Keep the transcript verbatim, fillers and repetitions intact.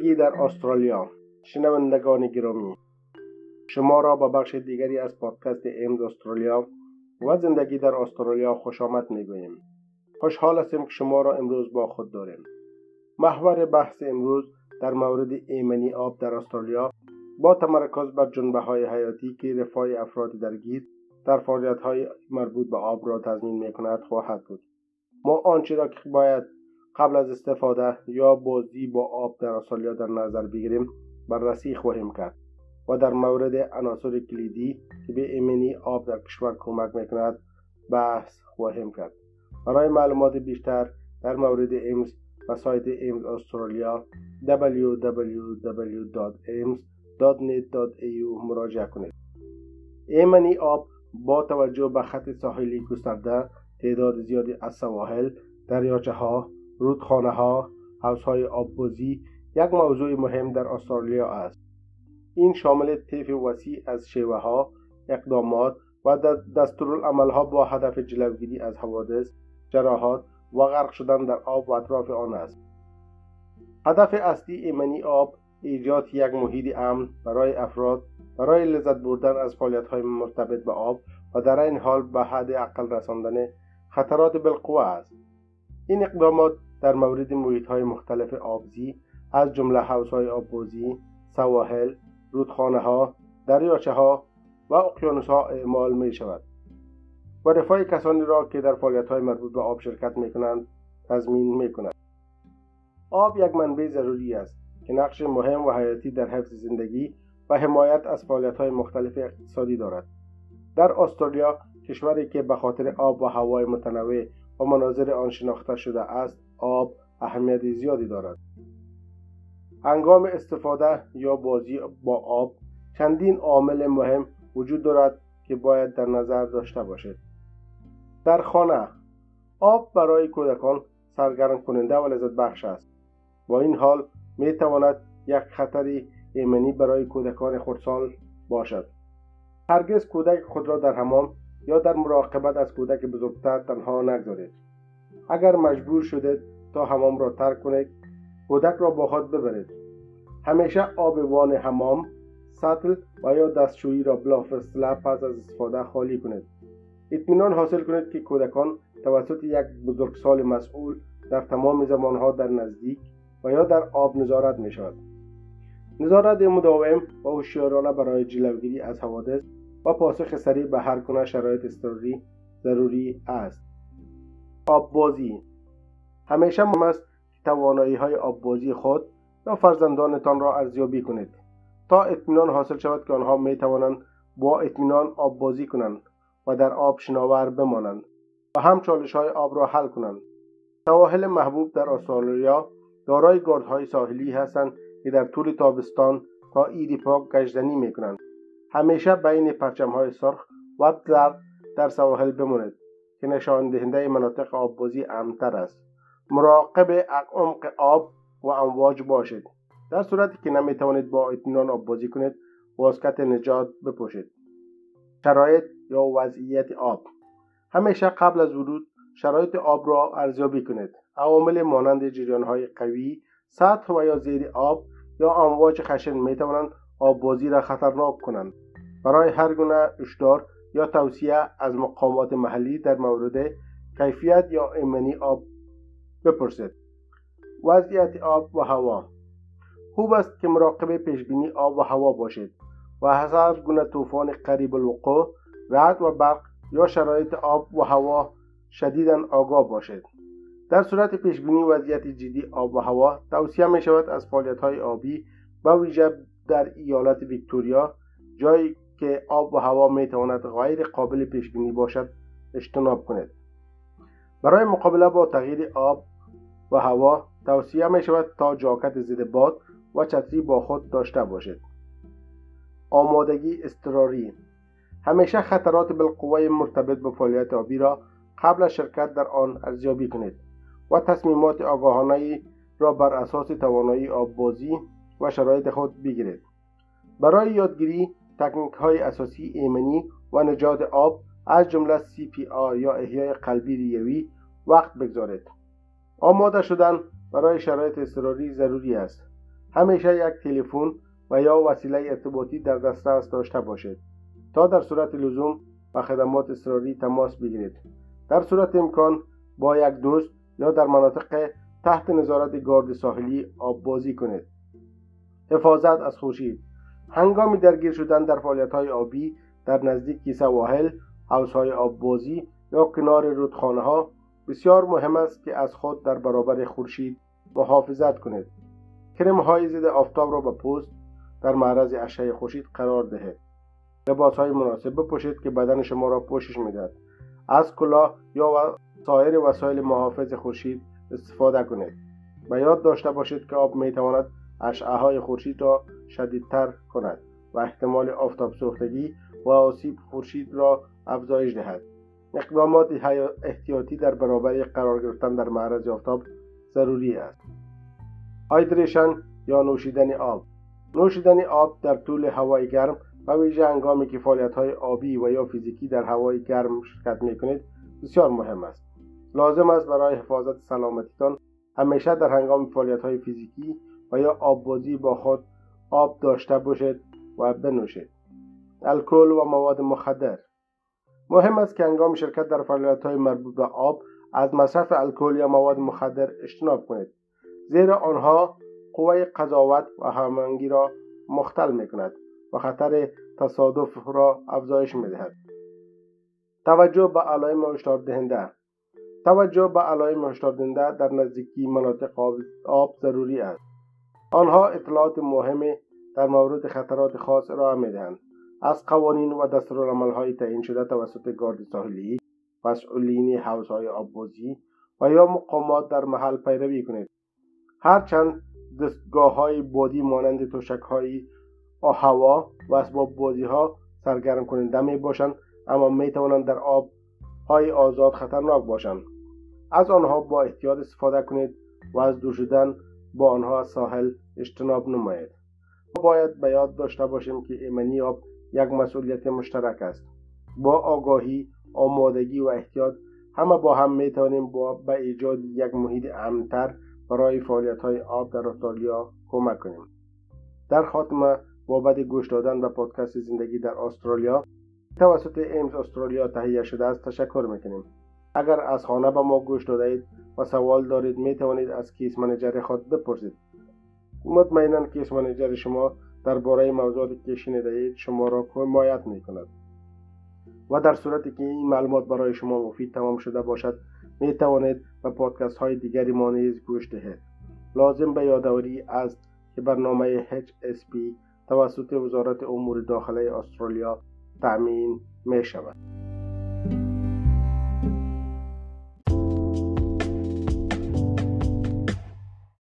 زندگی در استرالیا. شنوندگان گرامی، شما را به بخش دیگری از پادکست ایمز استرالیا و زندگی در استرالیا خوش آمد میگوییم. خوشحال هستیم که شما را امروز با خود داریم. محور بحث امروز در مورد ایمنی آب در استرالیا با تمرکز بر جنبه‌های حیاتی که رفاه افراد درگیر در فعالیت‌های مربوط به آب را تضمین می‌کند خواهد بود. ما آنچه را که باید قبل از استفاده یا بازی با آب در استرالیا در نظر بگیریم بررسی خواهیم کرد و در مورد عناصر کلیدی که به ایمنی آب در کشور کمک می‌کند بحث خواهیم کرد. برای معلومات بیشتر در مورد ایمز به سایت ایمز استرالیا دبلیو دبلیو دبلیو دات ایمز دات نت دات ای یو مراجعه کنید. ایمنی آب با توجه به خط ساحلی گسترده، تعداد زیادی از سواحل، دریاچه‌ها، رودخانه‌ها، حوض‌های آببازی یک موضوع مهم در استرالیا است. این شامل طیف وسیع از شیوه‌ها، اقدامات و دستورالعمل‌ها با هدف جلوگیری از حوادث، جراحات و غرق شدن در آب و اطراف آن است. هدف اصلی ایمنی آب ایجاد یک محیط امن برای افراد برای لذت بردن از فعالیت‌های مرتبط به آب و در این حال به حد اقل رساندن خطرات بالقوه است. این اقدامات در مورد محیط‌های مختلف آبزی از جمله حوض‌های آببازی، سواحل، رودخانه‌ها، دریاچه‌ها و اقیانوس‌ها اعمال می‌شود و رفاه کسانی را که در فعالیت‌های مربوط به آب شرکت می‌کنند تضمین می‌کند. آب یک منبع ضروری است که نقش مهم و حیاتی در حفظ زندگی و حمایت از فعالیت‌های مختلف اقتصادی دارد. در استرالیا، کشوری که به خاطر آب و هوای متنوع و مناظر آن شناخته شده است، آب اهمیت زیادی دارد. هنگام استفاده یا بازی با آب چندین عامل مهم وجود دارد که باید در نظر داشته باشد. در خانه، آب برای کودکان سرگرم کننده و لذت بخش است. با این حال می تواند یک خطر ایمنی برای کودکان خردسال باشد. هرگز کودک خود را در حمام یا در مراقبت از کودک بزرگتر تنها نگذارید. اگر مجبور شدید تا حمام را ترک کنید، کودک را با خود ببرید. همیشه آب وان حمام، سطل و یا دستشویی را بلافاصله پس از استفاده خالی کنید. اطمینان حاصل کنید که کودکان توسط یک بزرگسال مسئول در تمام زمانها در نزدیک و یا در آب نظارت می شود. نظارت مداوم و هوشیارانه برای جلوگیری از حوادث و پاسخ سریع به هر گونه شرایط اضطراری ضروری است. آببازی همیشه مهم است که توانایی‌های آببازی خود یا فرزندانتان را ارزیابی کنید تا اطمینان حاصل شود که آنها می توانند با اطمینان آببازی کنند و در آب شناور بمانند و هم چالش‌های آب را حل کنند. سواحل محبوب در استرالیا دارای گاردهای ساحلی هستند که در طول تابستان تا عید پاک گشتنی می‌کنند. همیشه بین پرچم‌های سرخ و زرد در سواحل بمانید که نشان دهنده مناطق آببازی امن‌تر است. مراقب عمق آب و امواج باشید. در صورتی که نمی‌توانید با اطمینان آببازی کنید، واسکت نجات بپوشید. شرایط یا وضعیت آب. همیشه قبل از ورود شرایط آب را ارزیابی کنید. عوامل مانند جریان‌های قوی، سطح و یا زیر آب یا امواج خشن می‌توانند آببازی را خطرناک کنند. برای هر گونه هشدار یا توصیه از مقامات محلی در مورد کیفیت یا ایمنی آب بپرسید. وضعیت آب و هوا. خوب است که مراقب پیشبینی آب و هوا باشید و از هر گونه طوفان قریب الوقوع، رعد و برق یا شرایط آب و هوا شدیداً آگاه باشید. در صورت پیشبینی وضعیت جدی آب و هوا، توصیه می شود از فعالیت‌های آبی به ویژه در ایالت ویکتوریا، جایی که آب و هوا می تواند غیر قابل پیشبینی باشد، اجتناب کنید. برای مقابله با تغییر آب و هوا، توصیه می شود تا جاکت ضد باد و چتری با خود داشته باشید. آمادگی اضطراری. همیشه خطرات بالقوه مرتبط به فعالیت آبی را قبل از شرکت در آن ارزیابی کنید و تصمیمات آگاهانه را بر اساس توانایی آببازی و شرایط خود بگیرید. برای یادگیری تکنیک‌های اساسی ایمنی و نجات آب از جمله سی پی آر یا احیای قلبی ریوی وقت بگذارید. آماده شدن برای شرایط اضطراری ضروری است. همیشه یک تلفن و یا وسیله ارتباطی در دسترس داشته باشید تا در صورت لزوم با خدمات اضطراری تماس بگیرید. در صورت امکان با یک دوست یا در مناطق تحت نظارت گارد ساحلی آب بازی کنید. حفاظت از خورشید. هنگام درگیر شدن در فعالیت‌های آبی در نزدیکی سواحل، حوض‌های آب بازی یا کنار رودخانه‌ها بسیار مهم است که از خود در برابر خورشید محافظت کنید. کرم‌های ضد آفتاب را به پوست در معرض اشعه خورشید قرار دهید. لباس‌های مناسب بپوشید که بدن شما را پوشش می‌دهد. از کلاه یا سایر وسایل محافظ خورشید استفاده کنید. و یاد داشته باشید که آب می‌تواند اشعه‌های خورشید را شدیدتر کند و احتمال آفتاب سوختگی و آسیب خورشید را افزایش دهد. اقدامات احتیاطی در برابر قرار گرفتن در معرض آفتاب ضروری است. هایدریشن یا نوشیدن آب. نوشیدن آب در طول هوای گرم و ویژه هنگامی که فعالیت‌های آبی و یا فیزیکی در هوای گرم شرکت می‌کنید بسیار مهم است. لازم است برای حفاظت سلامتیتان همیشه در هنگام فعالیت‌های فیزیکی و یا آببازی با خود آب داشته باشید و بنوشید. الکل و مواد مخدر. مهم است که هنگام شرکت در فعالیت‌های مربوط به آب از مصرف الکل یا مواد مخدر اجتناب کنید، زیرا آنها قوه قضاوت و هماهنگی را مختل می‌کند و خطر تصادف را افزایش می‌دهد. توجه به علائم هشدار دهنده. توجه به علائم هشدار دهنده در نزدیکی مناطق آب ضروری است. آنها اطلاعات مهمی در مورد خطرات خاص ارائه می‌دهند. از قوانین و دستورالعمل‌های تعیین شده توسط گارد ساحلی، مسئولین حوض‌های آببازی و یا مقامات در محل پیروی کنید. هرچند دستگاه‌های بادی مانند تشک‌های هوا و اسباب بازی‌ها سرگرم کننده می‌باشند، اما می‌توانند در آب‌های آزاد خطرناک باشند. از آنها با احتیاط استفاده کنید و از دور شدن با آنها از ساحل اجتناب نمایید. ما باید به یاد داشته باشیم که ایمنی آب یک مسئولیت مشترک است. با آگاهی، آمادگی و احتیاط همه با هم می‌توانیم با به ایجاد یک محیط امن‌تر برای فعالیت‌های آب در استرالیا کمک کنیم. در خاتمه بابت گوش دادن به پادکست زندگی در استرالیا توسط ایمز استرالیا تهیه شده است تشکر می‌کنیم. اگر از خانه به ما گوش داده اید و سوال دارید می‌توانید از کیس منیجر خود بپرسید. مطمئناً کیس منیجر شما درباره موضوعاتی که شنیده اید شما را حمایت می‌کند. و در صورتی که این معلومات برای شما مفید تمام شده باشد می‌توانید به پادکست های دیگری ما نیز گوش دهید. لازم به یادآوری است که برنامه اچ اس پی توسط وزارت امور داخلی استرالیا تأمین می‌شود.